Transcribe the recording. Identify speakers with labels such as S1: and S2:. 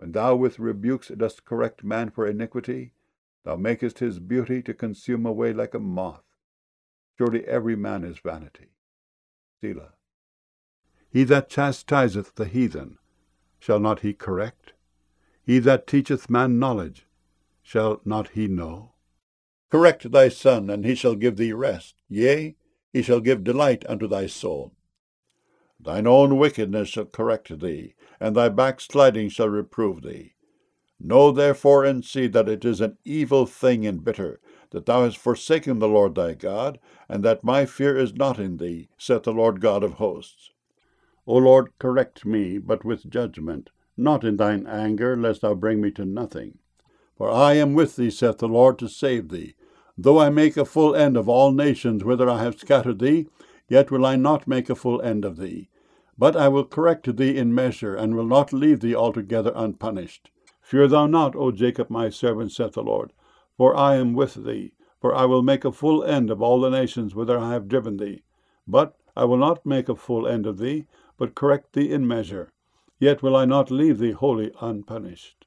S1: When thou with rebukes dost correct man for iniquity, thou makest his beauty to consume away like a moth. Surely every man is vanity. Selah. He that chastiseth the heathen, shall not he correct? He that teacheth man knowledge, shall not he know? Correct thy son, and he shall give thee rest. Yea, he shall give delight unto thy soul. Thine own wickedness shall correct thee, and thy backsliding shall reprove thee. Know therefore and see that it is an evil thing and bitter, that thou hast forsaken the Lord thy God, and that my fear is not in thee, saith the Lord God of hosts. O Lord, correct me, but with judgment, not in thine anger, lest thou bring me to nothing. For I am with thee, saith the Lord, to save thee. Though I make a full end of all nations whither I have scattered thee, yet will I not make a full end of thee. But I will correct thee in measure, and will not leave thee altogether unpunished. Fear thou not, O Jacob my servant, saith the Lord, for I am with thee. For I will make a full end of all the nations whither I have driven thee. But I will not make a full end of thee, but correct thee in measure. Yet will I not leave thee wholly unpunished.